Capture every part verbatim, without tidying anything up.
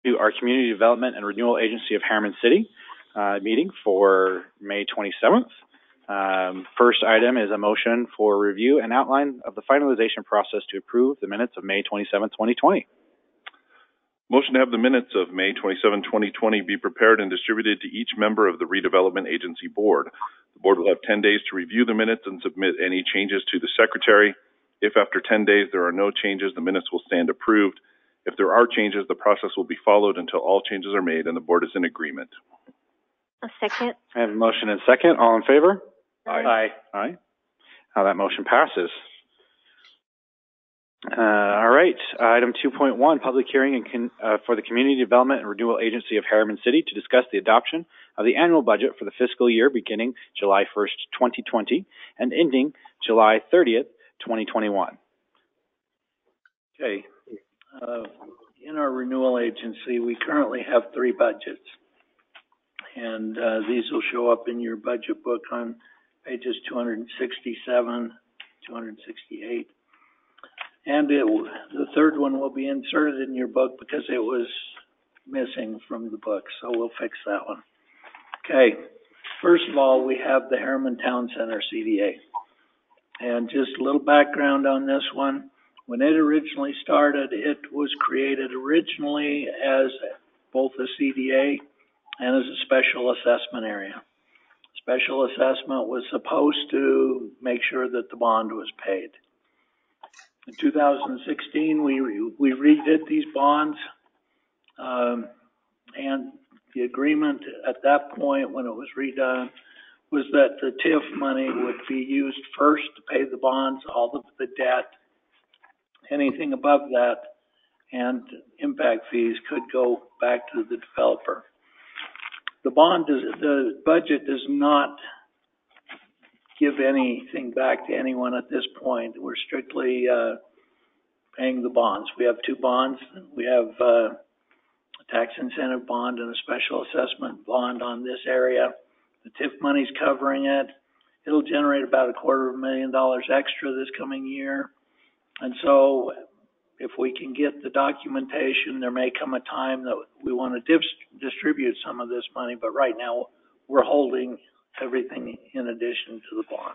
to our Community Development and Renewal Agency of Harriman City uh, meeting for May twenty-seventh. Um, first item is a motion for review and outline of the finalization process to approve the minutes of May twenty-seventh, twenty twenty. Motion to have the minutes of May twenty-seventh, twenty twenty be prepared and distributed to each member of the Redevelopment Agency Board. The Board will have ten days to review the minutes and submit any changes to the Secretary. If after ten days there are no changes, the minutes will stand approved. If there are changes, the process will be followed until all changes are made and the Board is in agreement. A second. I have a motion and second. All in favor? Aye. Aye. Aye. Now that motion passes. Uh, all right. Uh, item two point one, public hearing and con, uh, for the Community Development and Renewal Agency of Harriman City to discuss the adoption of the annual budget for the fiscal year beginning July first, twenty twenty and ending July thirtieth, twenty twenty-one. Okay. Uh, in our renewal agency, we currently have three budgets. And uh, these will show up in your budget book on pages two hundred sixty-seven, two hundred sixty-eight. And it, the third one will be inserted in your book because it was missing from the book. So we'll fix that one. Okay. First of all, we have the Harriman Town Center C D A. And just a little background on this one. When it originally started, it was created originally as both a C D A and as a special assessment area. Special assessment was supposed to make sure that the bond was paid. In two thousand sixteen, we we redid these bonds, um, and the agreement at that point when it was redone was that the T I F money would be used first to pay the bonds, all of the debt. Anything above that and impact fees could go back to the developer. The bond does, the budget does not give anything back to anyone at this point. We're strictly uh, paying the bonds. We have two bonds. We have uh, a tax incentive bond and a special assessment bond on this area. The T I F money's covering it. It'll generate about a quarter of a million dollars extra this coming year. And so if we can get the documentation, there may come a time that we want to dis distribute some of this money, but right now we're holding everything in addition to the bond.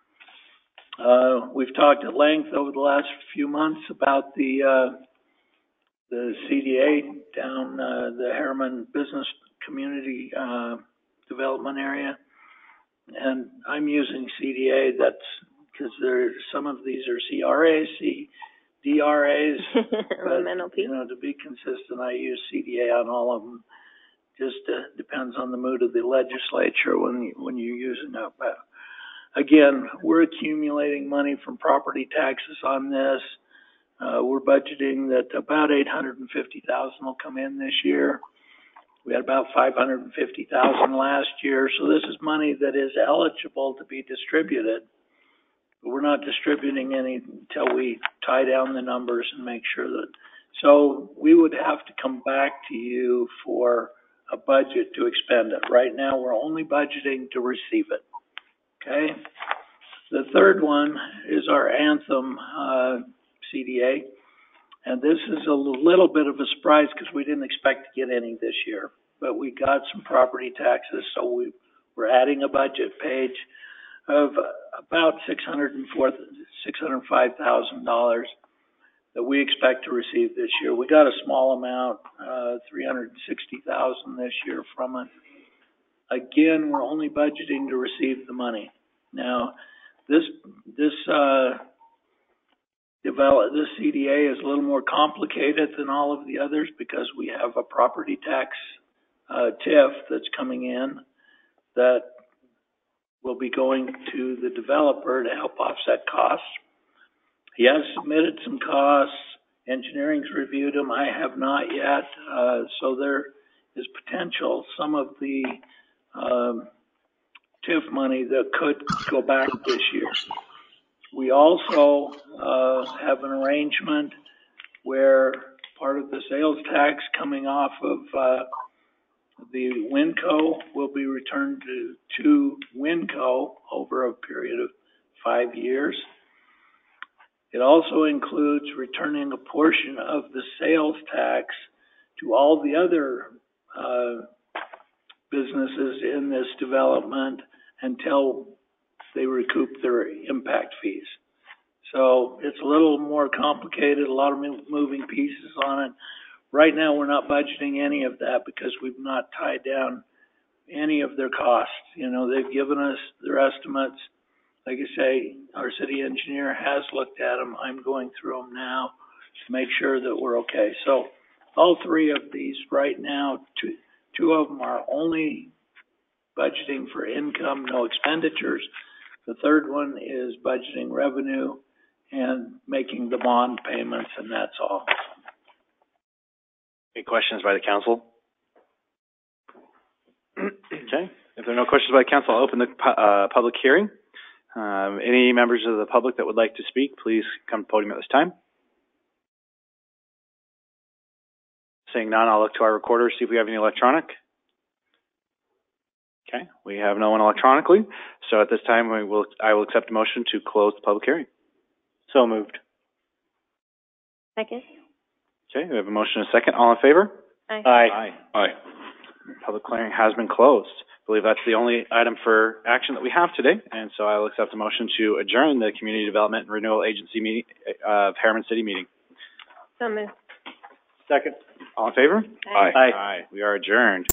Uh, we've talked at length over the last few months about the uh, the C D A down uh, the Harriman Business Community uh, Development Area, and I'm using C D A. That's because there some of these are C R As, C D R As. But, you know, to be consistent, I use C D A on all of them. Just uh, depends on the mood of the legislature when you, when you're using it. But again, we're accumulating money from property taxes on this. Uh, we're budgeting that about eight hundred fifty thousand dollars will come in this year. We had about five hundred fifty thousand dollars last year. So this is money that is eligible to be distributed. But we're not distributing any until we tie down the numbers and make sure that. So we would have to come back to you for a budget to expend it. Right now, we're only budgeting to receive it. Okay. The third one is our Anthem uh, C D A, and this is a little bit of a surprise because we didn't expect to get any this year, but we got some property taxes, so we, we're adding a budget page of about six hundred five thousand dollars that we expect to receive this year. We got a small amount, uh, three hundred sixty thousand dollars this year from it. Again, we're only budgeting to receive the money. Now, this this uh, develop this C D A is a little more complicated than all of the others because we have a property tax uh, T I F that's coming in that will be going to the developer to help offset costs. He has submitted some costs. Engineering's reviewed them. I have not yet. Uh, so there is potential some of the um, T I F money that could go back this year. We also uh, have an arrangement where part of the sales tax coming off of uh, the WinCo will be returned to, to WinCo over a period of five years. It also includes returning a portion of the sales tax to all the other, uh, businesses in this development until they recoup their impact fees. So it's a little more complicated, a lot of mo- moving pieces on it. Right now, we're not budgeting any of that because we've not tied down any of their costs. You know, they've given us their estimates. Like I say, our city engineer has looked at them. I'm going through them now to make sure that we're okay. So all three of these right now, two, two of them are only budgeting for income, no expenditures. The third one is budgeting revenue and making the bond payments, and that's all. Any questions by the council? Okay. If there are no questions by the council, I'll open the pu- uh, public hearing. Um, any members of the public that would like to speak, please come to the podium at this time. Seeing none, I'll look to our recorder, see if we have any electronic. Okay, we have no one electronically. So at this time, we will, I will accept a motion to close the public hearing. So moved. Second. Okay, we have a motion and a second. All in favor? Aye. Aye. Aye. Public hearing has been closed. I believe that's the only item for action that we have today, and so I will accept a motion to adjourn the Community Development and Renewal Agency meeting uh, of Harriman City meeting. So moved. Second. All in favor? Aye. Aye. We are adjourned.